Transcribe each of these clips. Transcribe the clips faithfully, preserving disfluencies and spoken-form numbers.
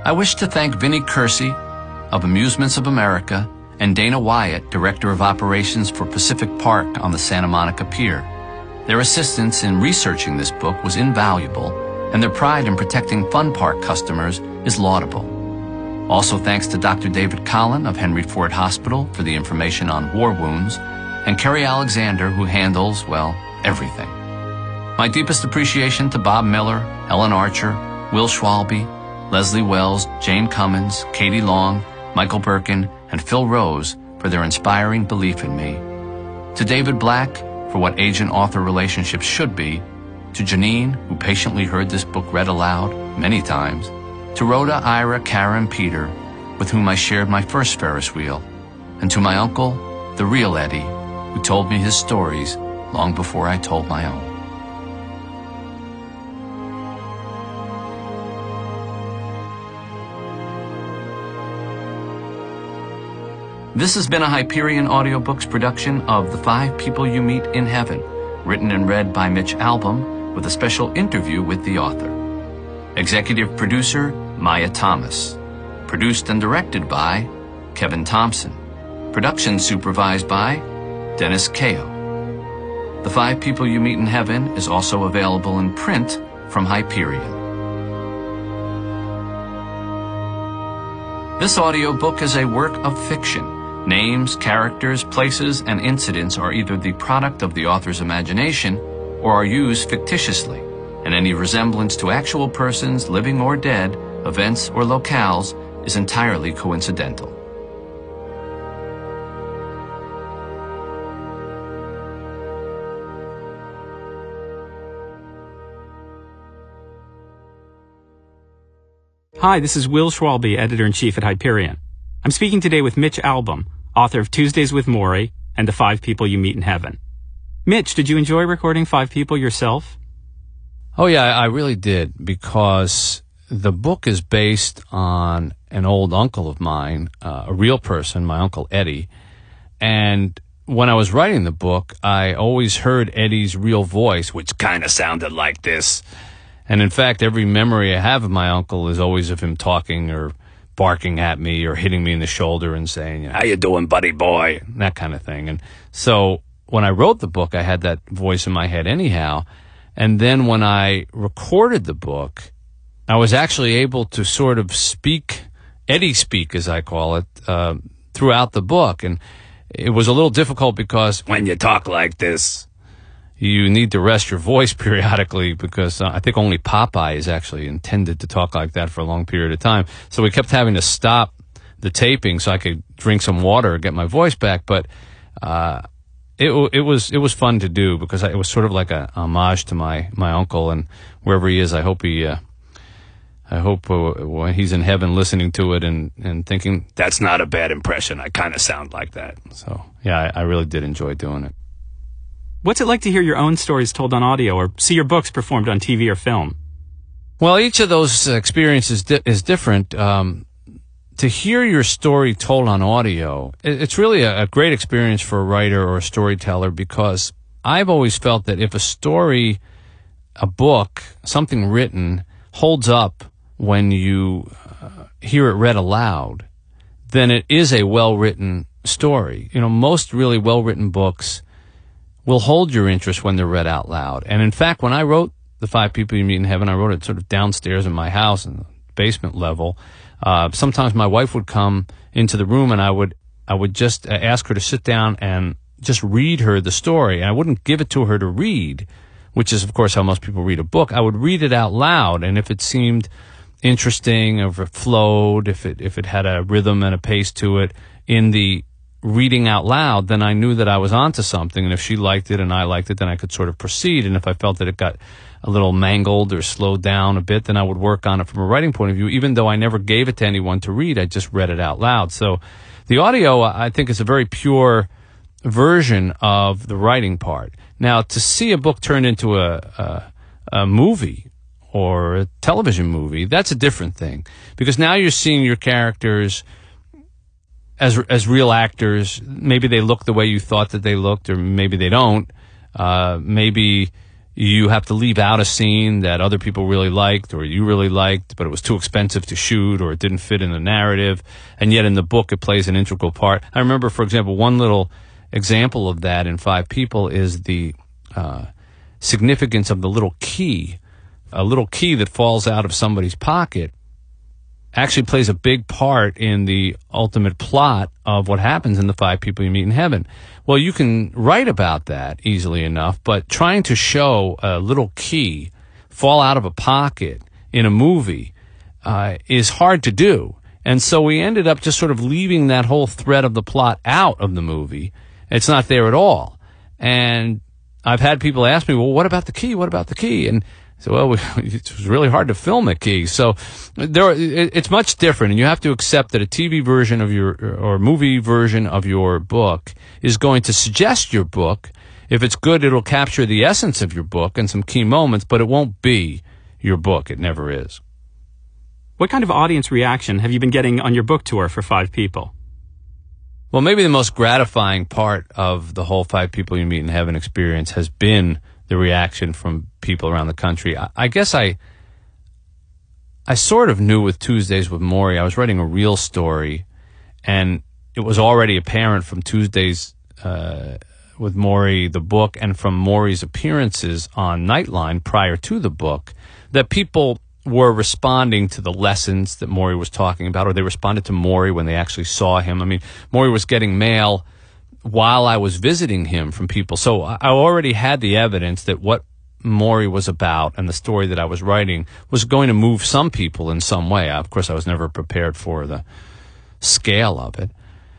I wish to thank Vinnie Kersey of Amusements of America and Dana Wyatt, Director of Operations for Pacific Park on the Santa Monica Pier. Their assistance in researching this book was invaluable, and their pride in protecting Fun Park customers is laudable. Also thanks to Doctor David Collin of Henry Ford Hospital for the information on war wounds, and Kerry Alexander, who handles, well, everything. My deepest appreciation to Bob Miller, Ellen Archer, Will Schwalbe, Leslie Wells, Jane Cummins, Katie Long, Michael Birkin, and Phil Rose for their inspiring belief in me. To David Black for what agent-author relationships should be. To Janine, who patiently heard this book read aloud many times. To Rhoda, Ira, Karen, Peter, with whom I shared my first Ferris wheel. And to my uncle, the real Eddie, who told me his stories long before I told my own. This has been a Hyperion Audiobooks production of The Five People You Meet in Heaven, written and read by Mitch Albom, with a special interview with the author. Executive producer, Maya Thomas. Produced and directed by Kevin Thompson. Production supervised by Dennis Kao. The Five People You Meet in Heaven is also available in print from Hyperion. This audiobook is a work of fiction. Names, characters, places, and incidents are either the product of the author's imagination or are used fictitiously, and any resemblance to actual persons, living or dead, events or locales is entirely coincidental. Hi, this is Will Schwalbe, Editor-in-Chief at Hyperion. I'm speaking today with Mitch Albom, author of Tuesdays with Morrie and The Five People You Meet in Heaven. Mitch, did you enjoy recording Five People yourself? Oh, yeah, I really did, because the book is based on an old uncle of mine, uh, a real person, my Uncle Eddie. And when I was writing the book, I always heard Eddie's real voice, which kind of sounded like this. And in fact, every memory I have of my uncle is always of him talking or barking at me or hitting me in the shoulder and saying, "How you doing, buddy boy?" that kind of thing. And so when I wrote the book, I had that voice in my head anyhow. And then when I recorded the book, I was actually able to sort of speak, Eddie speak, as I call it, uh, throughout the book. And it was a little difficult because when you talk like this, you need to rest your voice periodically, because uh, I think only Popeye is actually intended to talk like that for a long period of time. So we kept having to stop the taping so I could drink some water and get my voice back. But uh, it it was it was fun to do, because it was sort of like a homage to my my uncle, and wherever he is, I hope he uh, I hope uh, when he's in heaven listening to it and and thinking, that's not a bad impression. I kind of sound like that. So yeah, I, I really did enjoy doing it. What's it like to hear your own stories told on audio or see your books performed on T V or film? Well, each of those experiences di- is different. Um, to hear your story told on audio, it, it's really a, a great experience for a writer or a storyteller, because I've always felt that if a story, a book, something written holds up when you uh, hear it read aloud, then it is a well-written story. You know, most really well-written books will hold your interest when they're read out loud. And in fact, when I wrote The Five People You Meet in Heaven, I wrote it sort of downstairs in my house in the basement level. Uh, sometimes my wife would come into the room and I would I would just ask her to sit down and just read her the story. And I wouldn't give it to her to read, which is, of course, how most people read a book. I would read it out loud, and if it seemed interesting, if it flowed, if it if it had a rhythm and a pace to it in the reading out loud, then I knew that I was onto something. And if she liked it and I liked it, then I could sort of proceed. And if I felt that it got a little mangled or slowed down a bit, then I would work on it from a writing point of view. Even though I never gave it to anyone to read, I just read it out loud. So the audio, I think, is a very pure version of the writing part. Now, to see a book turned into a, a, a movie or a television movie, that's a different thing, because now you're seeing your characters as as real actors. Maybe they look the way you thought that they looked, or maybe they don't. Uh, maybe you have to leave out a scene that other people really liked or you really liked, but it was too expensive to shoot or it didn't fit in the narrative. And yet in the book, it plays an integral part. I remember, for example, one little example of that in Five People is the uh, significance of the little key. A little key that falls out of somebody's pocket actually plays a big part in the ultimate plot of what happens in the Five People You Meet in Heaven. Well, you can write about that easily enough, but trying to show a little key fall out of a pocket in a movie uh, is hard to do. And so we ended up just sort of leaving that whole thread of the plot out of the movie. It's not there at all. And I've had people ask me, well, what about the key? What about the key? And so, well, we, it was really hard to film a key. So there, it, it's much different, and you have to accept that a T V version of your, or movie version of your book is going to suggest your book. If it's good, it'll capture the essence of your book and some key moments, but it won't be your book. It never is. What kind of audience reaction have you been getting on your book tour for Five People? Well, maybe the most gratifying part of the whole Five People You Meet in Heaven experience has been the reaction from people around the country. I, I guess I I sort of knew with Tuesdays with Morrie, I was writing a real story, and it was already apparent from Tuesdays uh, with Morrie, the book, and from Morrie's appearances on Nightline prior to the book, that people were responding to the lessons that Morrie was talking about, or they responded to Morrie when they actually saw him. I mean, Morrie was getting mail while I was visiting him from people. So I already had the evidence that what Morrie was about and the story that I was writing was going to move some people in some way. Of course, I was never prepared for the scale of it.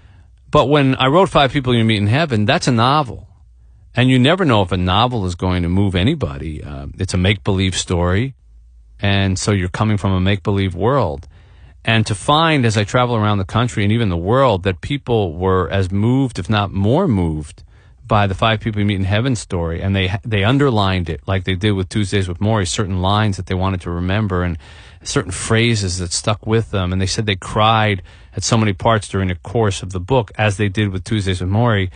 But when I wrote Five People You Meet in Heaven, that's a novel. And you never know if a novel is going to move anybody. Uh, it's a make-believe story. And so you're coming from a make-believe world. And to find, as I travel around the country and even the world, that people were as moved, if not more moved, by the Five People You Meet in Heaven story, and they they underlined it like they did with Tuesdays with Morrie, certain lines that they wanted to remember and certain phrases that stuck with them. And they said they cried at so many parts during the course of the book, as they did with Tuesdays with Morrie.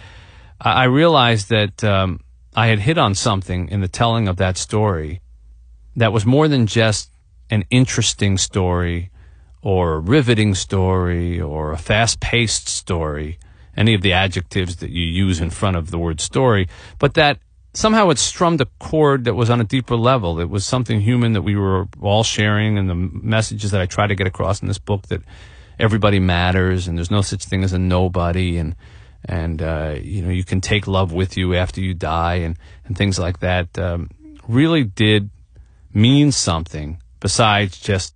I realized that um, I had hit on something in the telling of that story that was more than just an interesting story or a riveting story, or a fast-paced story, any of the adjectives that you use in front of the word story, but that somehow it strummed a chord that was on a deeper level. It was something human that we were all sharing, and the messages that I try to get across in this book, that everybody matters, and there's no such thing as a nobody, and and uh, you know, you can take love with you after you die, and, and things like that, um, really did mean something besides just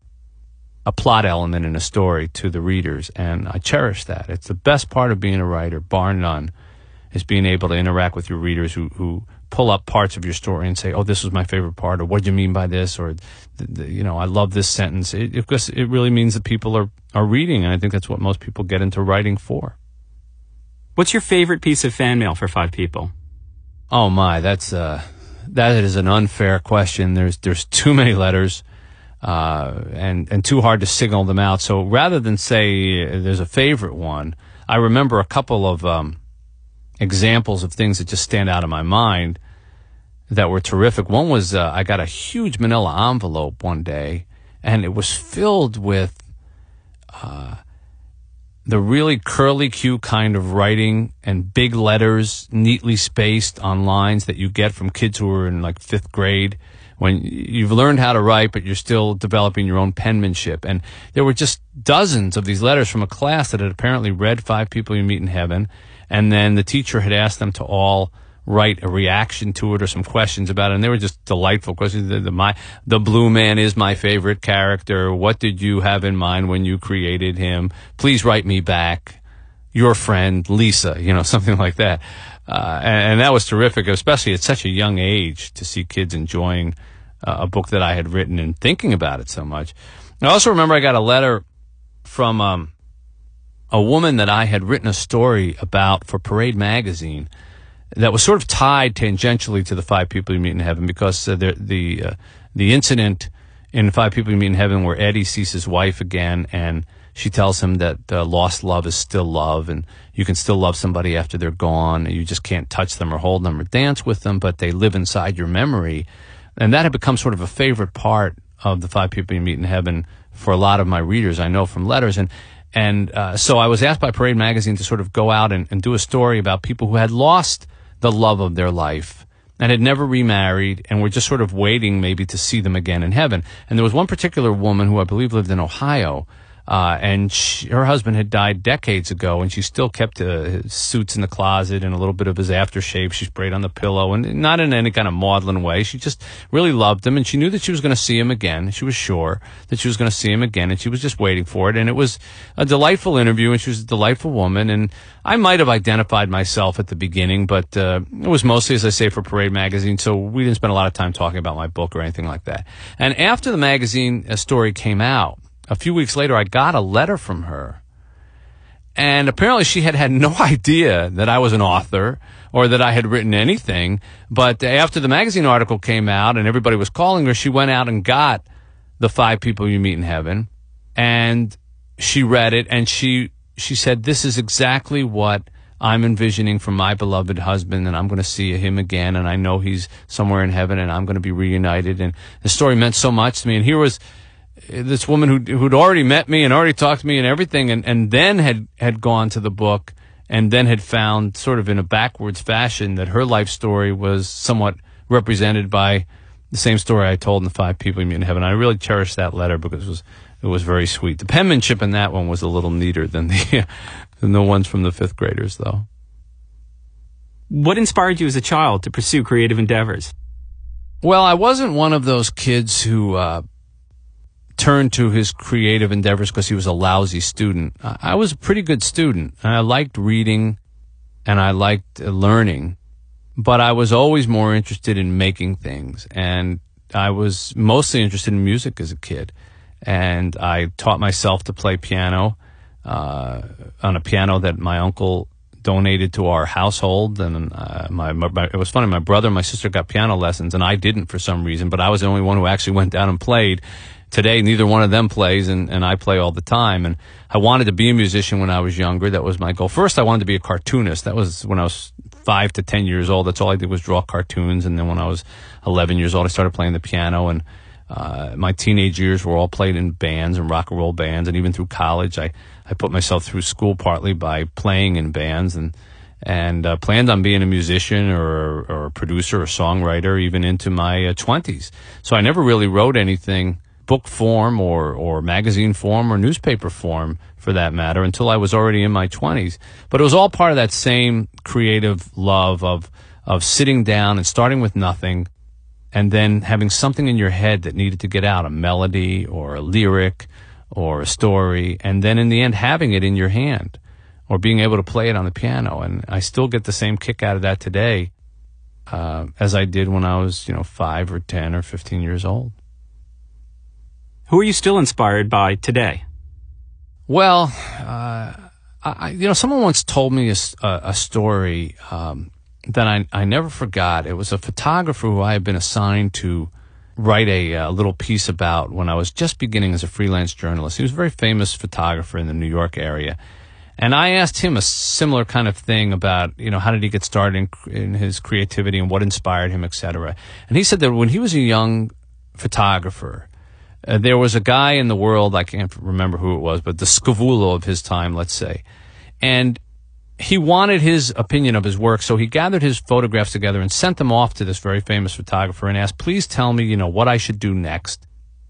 a plot element in a story to the readers, and I cherish that. It's the best part of being a writer, bar none, is being able to interact with your readers who, who pull up parts of your story and say, oh, this was my favorite part, or what do you mean by this, or, the, the, you know, I love this sentence. It, it, it really means that people are, are reading, and I think that's what most people get into writing for. What's your favorite piece of fan mail for Five People? Oh, my, that's uh, that is an unfair question. There's, there's too many letters. Uh, and, and too hard to signal them out. So rather than say uh, there's a favorite one, I remember a couple of um, examples of things that just stand out in my mind that were terrific. One was uh, I got a huge manila envelope one day, and it was filled with uh, the really curly-Q kind of writing and big letters neatly spaced on lines that you get from kids who are in like fifth grade, when you've learned how to write, but you're still developing your own penmanship. And there were just dozens of these letters from a class that had apparently read Five People You Meet in Heaven, and then the teacher had asked them to all write a reaction to it or some questions about it, and they were just delightful questions. The, the, my, the blue man is my favorite character. What did you have in mind when you created him? Please write me back. Your friend, Lisa, you know, something like that. Uh, and, and that was terrific, especially at such a young age, to see kids enjoying uh, a book that I had written and thinking about it so much. I also remember I got a letter from um, a woman that I had written a story about for Parade magazine that was sort of tied tangentially to the Five People You Meet in Heaven, because uh, the the, uh, the incident in Five People You Meet in Heaven where Eddie sees his wife again, and she tells him that uh, lost love is still love, and you can still love somebody after they're gone. You just can't touch them or hold them or dance with them, but they live inside your memory. And that had become sort of a favorite part of the Five People You Meet in Heaven for a lot of my readers, I know from letters. And and uh, so I was asked by Parade Magazine to sort of go out and, and do a story about people who had lost the love of their life and had never remarried and were just sort of waiting maybe to see them again in heaven. And there was one particular woman who I believe lived in Ohio, Uh, and she, her husband had died decades ago, and she still kept uh, his suits in the closet and a little bit of his aftershave she sprayed on the pillow, and not in any kind of maudlin way. She just really loved him, and she knew that she was going to see him again. She was sure that she was going to see him again, and she was just waiting for it. And it was a delightful interview, and she was a delightful woman. And I might have identified myself at the beginning, but uh, it was mostly, as I say, for Parade Magazine, so we didn't spend a lot of time talking about my book or anything like that. And after the magazine uh, story came out, a few weeks later, I got a letter from her, and apparently she had had no idea that I was an author or that I had written anything. But after the magazine article came out and everybody was calling her, she went out and got the Five People You Meet in Heaven, and she read it, and she she said, "This is exactly what I'm envisioning for my beloved husband, and I'm going to see him again, and I know he's somewhere in heaven, and I'm going to be reunited." And the story meant so much to me. And here was this woman who who'd already met me and already talked to me and everything, and, and then had, had gone to the book and then had found sort of in a backwards fashion that her life story was somewhat represented by the same story I told in the Five People You Meet in Heaven. I really cherished that letter because it was it was very sweet. The penmanship in that one was a little neater than the than the ones from the fifth graders, though. What inspired you as a child to pursue creative endeavors? Well, I wasn't one of those kids who uh, turned to his creative endeavors because he was a lousy student. I was a pretty good student, and I liked reading, and I liked learning, but I was always more interested in making things, and I was mostly interested in music as a kid, and I taught myself to play piano uh, on a piano that my uncle donated to our household, and uh, my, my it was funny, my brother and my sister got piano lessons, and I didn't for some reason, but I was the only one who actually went down and played. Today, neither one of them plays, and, and I play all the time. And I wanted to be a musician when I was younger. That was my goal. First, I wanted to be a cartoonist. That was when I was five to ten years old. That's all I did was draw cartoons. And then when I was eleven years old, I started playing the piano. And uh, my teenage years were all played in bands and rock and roll bands. And even through college, I, I put myself through school partly by playing in bands, and and uh, planned on being a musician or, or a producer or songwriter even into my uh, twenties. So I never really wrote anything book form or, or magazine form or newspaper form for that matter until I was already in my twenties. But it was all part of that same creative love of, of sitting down and starting with nothing and then having something in your head that needed to get out, a melody or a lyric or a story, and then in the end having it in your hand or being able to play it on the piano. And I still get the same kick out of that today uh, as I did when I was, you know, five or ten or fifteen years old. Who are you still inspired by today? Well, uh, I, you know, someone once told me a, a story um, that I, I never forgot. It was a photographer who I had been assigned to write a, a little piece about when I was just beginning as a freelance journalist. He was a very famous photographer in the New York area. And I asked him a similar kind of thing about, you know, how did he get started in, in his creativity and what inspired him, et cetera. And he said that when he was a young photographer, Uh, there was a guy in the world, I can't remember who it was, but the Scavullo of his time, let's say. And he wanted his opinion of his work, so he gathered his photographs together and sent them off to this very famous photographer and asked, please tell me, you know, what I should do next.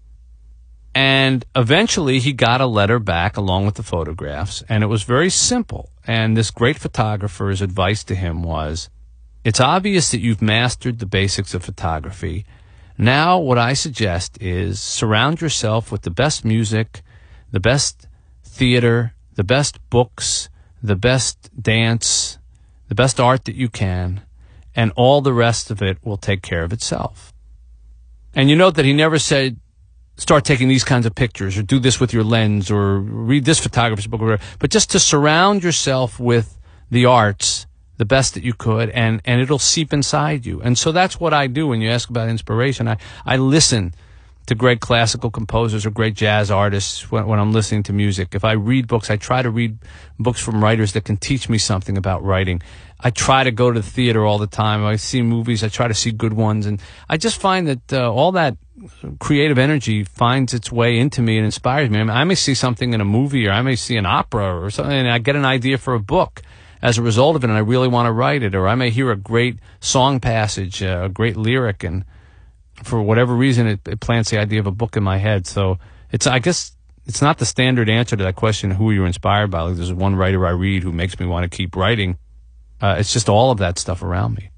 And eventually he got a letter back along with the photographs, and it was very simple. And this great photographer's advice to him was, it's obvious that you've mastered the basics of photography. Now, what I suggest is surround yourself with the best music, the best theater, the best books, the best dance, the best art that you can, and all the rest of it will take care of itself. And you note that he never said, start taking these kinds of pictures, or do this with your lens, or read this photographer's book, or whatever, but just to surround yourself with the arts the best that you could, and, and it'll seep inside you. And so that's what I do when you ask about inspiration. I, I listen to great classical composers or great jazz artists when, when I'm listening to music. If I read books, I try to read books from writers that can teach me something about writing. I try to go to the theater all the time. I see movies. I try to see good ones. And I just find that uh, all that creative energy finds its way into me and inspires me. I mean, I may see something in a movie, or I may see an opera or something, and I get an idea for a book as a result of it, and I really want to write it. Or I may hear a great song passage, uh, a great lyric, and for whatever reason, it, it plants the idea of a book in my head. So it's, I guess, it's not the standard answer to that question, who you're inspired by. Like, there's one writer I read who makes me want to keep writing. Uh, it's just all of that stuff around me.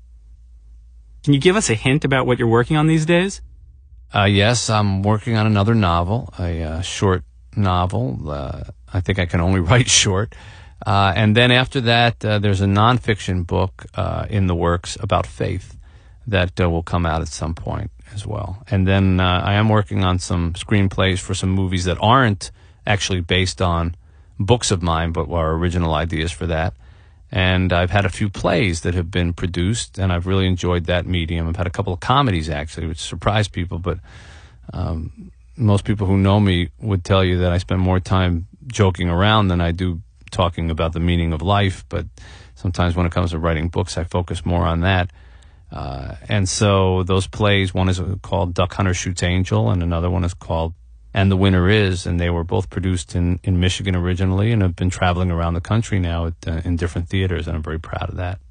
Can you give us a hint about what you're working on these days? Uh, yes, I'm working on another novel, a uh, short novel. Uh, I think I can only write short. Uh, and then after that, uh, there's a nonfiction book uh, in the works about faith that uh, will come out at some point as well. And then uh, I am working on some screenplays for some movies that aren't actually based on books of mine, but are original ideas for that. And I've had a few plays that have been produced, and I've really enjoyed that medium. I've had a couple of comedies, actually, which surprised people, but um, most people who know me would tell you that I spend more time joking around than I do talking about the meaning of life. But sometimes when it comes to writing books, I focus more on that. Uh, and so those plays, one is called Duck Hunter Shoots Angel, and another one is called And the Winner Is, and they were both produced in, in Michigan originally and have been traveling around the country now at, uh, in different theaters, and I'm very proud of that.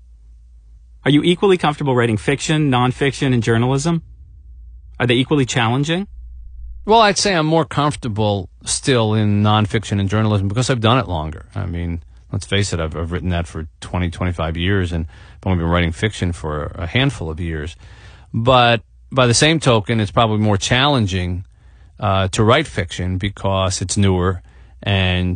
Are you equally comfortable writing fiction, nonfiction, and journalism? Are they equally challenging? Well, I'd say I'm more comfortable still in nonfiction and journalism because I've done it longer. I mean, let's face it, I've, I've written that for twenty, twenty-five years, and I've only been writing fiction for a handful of years. But by the same token, it's probably more challenging Uh, to write fiction because it's newer, and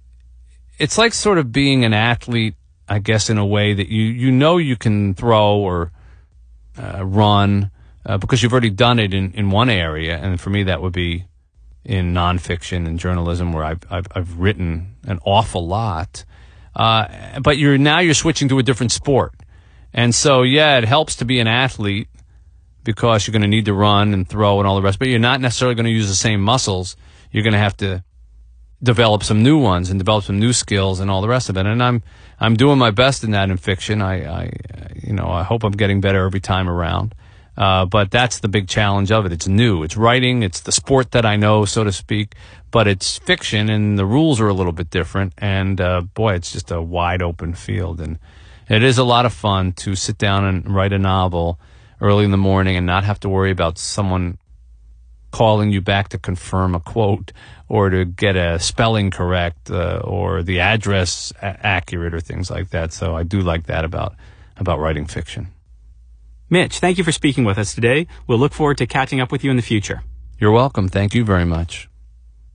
it's like sort of being an athlete, I guess, in a way that you, you know you can throw or uh, run uh, because you've already done it in, in one area, and for me that would be in nonfiction and journalism, where I've I've, I've written an awful lot. Uh, but you're now you're switching to a different sport, and so yeah, it helps to be an athlete, because you're going to need to run and throw and all the rest, but you're not necessarily going to use the same muscles. You're going to have to develop some new ones and develop some new skills and all the rest of it. And I'm I'm doing my best in that in fiction. I, I you know I hope I'm getting better every time around. Uh, but that's the big challenge of it. It's new. It's writing. It's the sport that I know, so to speak. But it's fiction, and the rules are a little bit different. And uh, boy, it's just a wide open field, and it is a lot of fun to sit down and write a novel early in the morning and not have to worry about someone calling you back to confirm a quote or to get a spelling correct uh, or the address a- accurate or things like that. So I do like that about about writing fiction. Mitch, thank you for speaking with us today. We'll look forward to catching up with you in the future. You're welcome. Thank you very much.